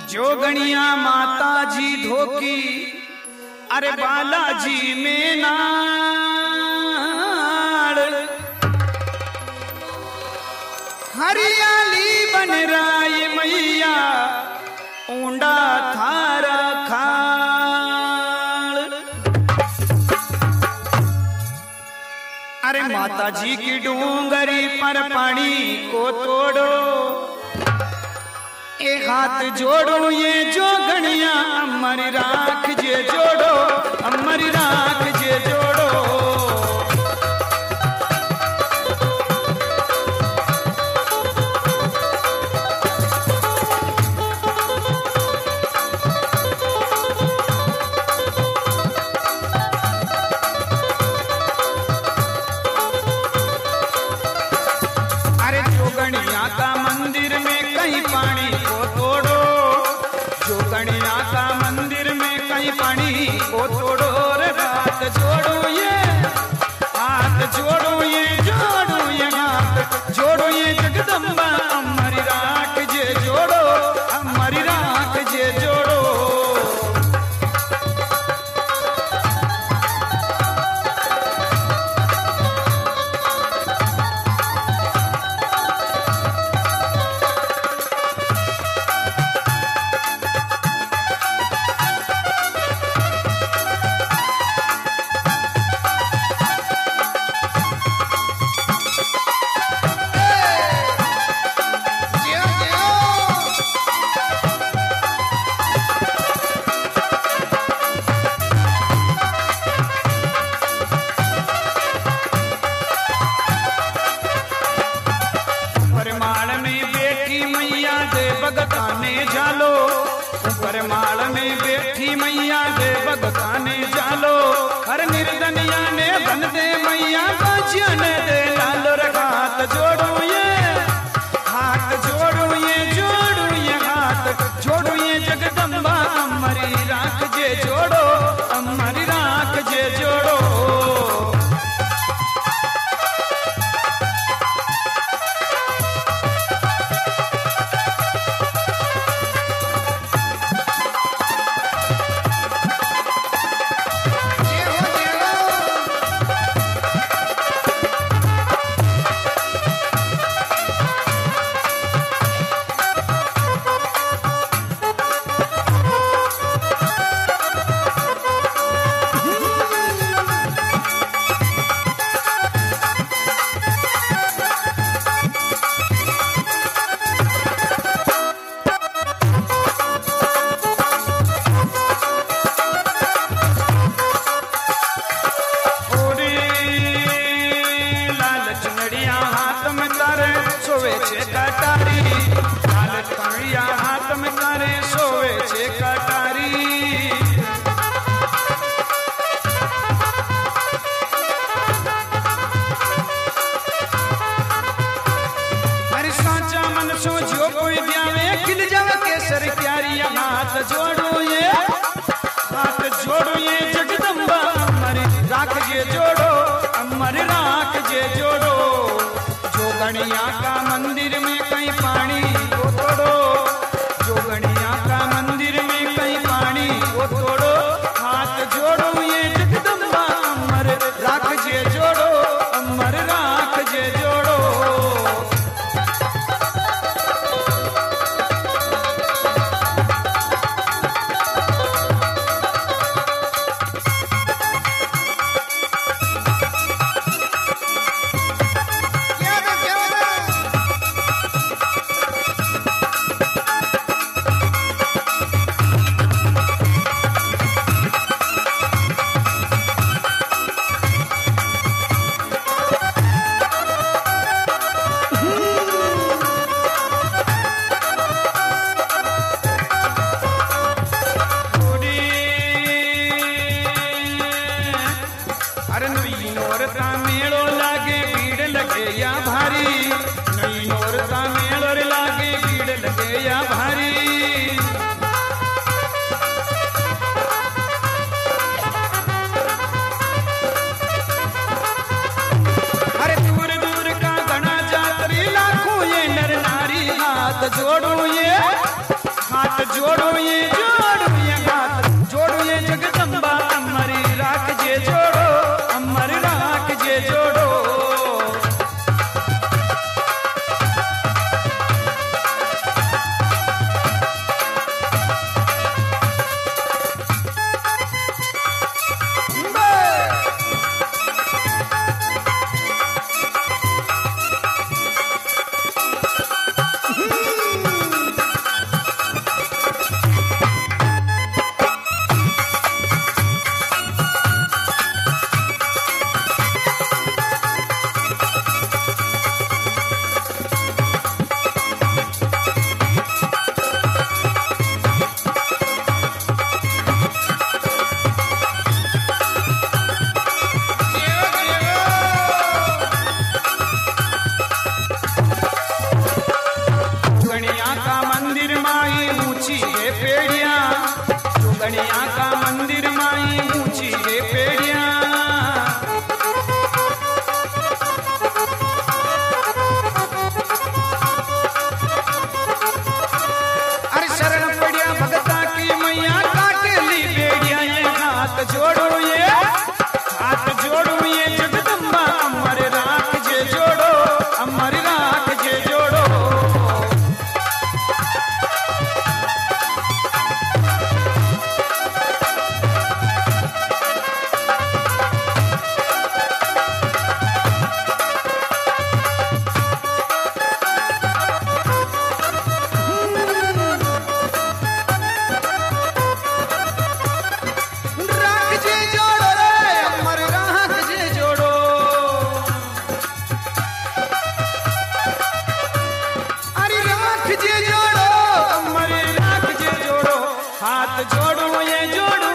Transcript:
जोगणिया माता जी धोकी अरे बालाजी में नाड़ हरियाली बन राय मैया ऊंडा थारा खाड़। अरे माता जी की डूंगरी पर पानी को तोड़ो ए हाथ जोड़ो ये जोगणिया अमर राख जे जोड़ो अमर राख जे जोड़ो। अरे जोगणिया का मंदिर में कहीं पानी को तोड़ो, जोगणिया का मंदिर में कहीं पानी को तोड़ो रे हाथ जोड़ो ये हाथ जोड़ो ये जोड़ो ये हाथ जोड़ो ये जगदम्बा अमरी राख जे जोड़ो अमरी राख जे जोड़ो। भगताने जालो परमाल में बैठी मैया दे भगताने जालो हर निर्धनिया ने बन दे मैया बाजिया ने दे लालो रे हाथ जोड़ो ये हाथ जोड़ो ये जोड़ो ये हाथ जोड़ो ये जगदम्बा अमरी राख जे जोड़ो अमरी राख जे जोड़ो। सोवे छे कटारी लाल कमरिया हाथ में करे सोवे छे कटारी। हर साचा मन सो जो कोई ब्यावे खिल जावे केसर प्यारी हाथ जोड़ो ये जगदम्बा अमर राख जे जोड़ो अमर राख जे जोड़ो। जोगणिया का मंदिर में कहीं पानी को तोड़ो, जोगणिया का मंदिर में कहीं पानी को तोड़ो हाथ जोड़ो ये जगदम्बा अमर राख जे जोड़ो अमर राख जे जोड़ो। नौरता मेलो लागे भीड़ लगे या भारी नई नौरता मेलो लागे भीड़ लगे या भारी। अरे दूर दूर का घना जातरी लाखों ये नर नारी हाथ जोड़ो हाथ जोड़ू ये जोड़ू